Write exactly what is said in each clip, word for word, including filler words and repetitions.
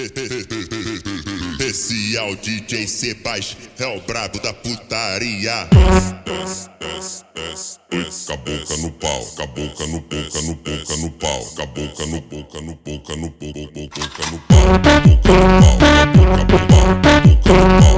Esse é o D J Sebas, é o brabo da putaria. Desce, desce, desce, desce. Caboca no pau, caboca no boca, no boca no pau. Caboca no boca, no boca, no boca, boca no pau. Caboca no pau, caboca no pau, caboca no pau.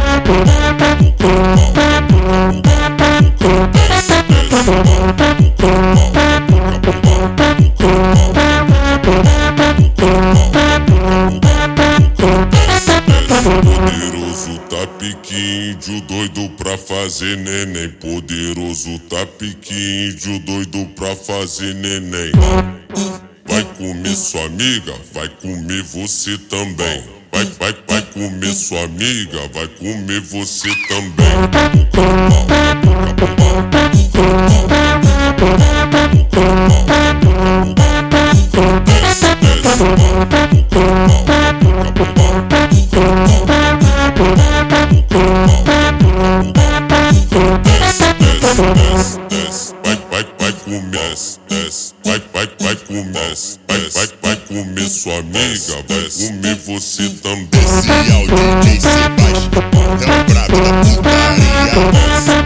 Poderoso tá piquinho, doido pra fazer neném. Poderoso tá piquinho, doido pra fazer neném. Vai comer sua amiga, vai comer você também. Vai, vai, vai comer sua amiga, vai comer você também. Vai, vai, vai comer, desce, vai, vai, vai comer, vai, vai, vai comer sua amiga, vai comer você também. Esse é o D J Sebas, é o brabo da putaria.